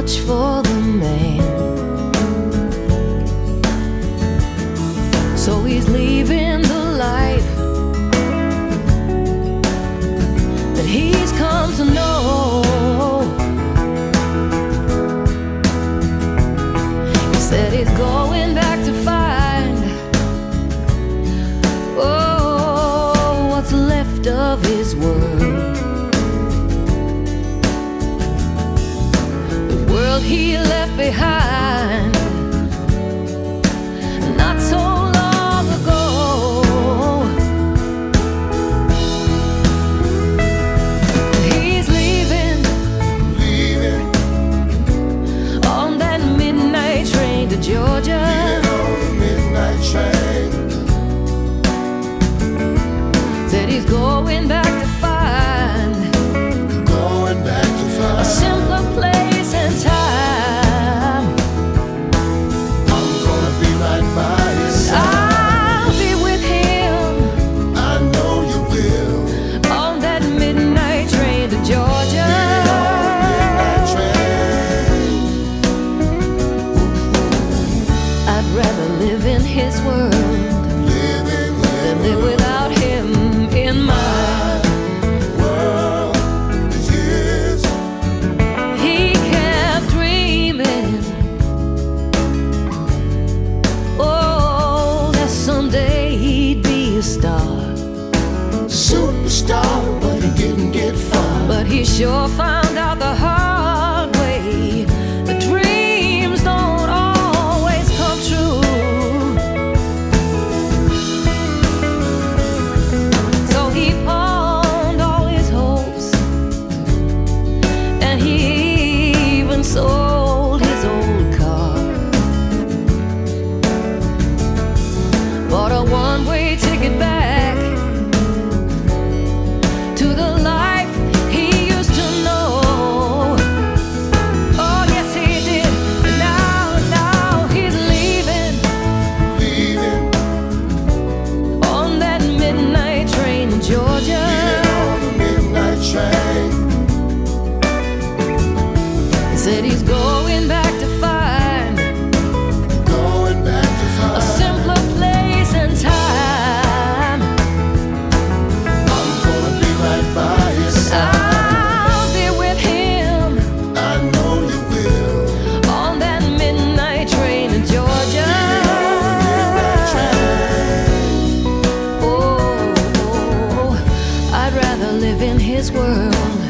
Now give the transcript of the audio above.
much for the man. So he's leaving the life that he's come to know. He said he's going back to find, oh, what's left of his world. The world he left behind not so long ago. He's leaving on that midnight train to Georgia. On the midnight train. Said he's going back to find a simpler place and time. I'm gonna be right by his side. I'll be with him I know you will. on that midnight train to Georgia. Midnight train. I'd rather live in his world than live without him in mine. World is his. He kept dreaming, oh, that someday he'd be a star. Superstar, but he didn't get far. But he sure found out the hard way. The dreams don't always come true. So he pawned all his hopes, and he even sold his old car. Bought a one-way ticket back to the life he used to know. Oh, yes, he did. And now he's leaving on that midnight train to Georgia. On the midnight train. He said he's going back to find Going back to a find. simpler place and time. I'm gonna be right by his side. I'll be with him I know you will. on that midnight train to Georgia. Midnight train. Oh, I'd rather live in his world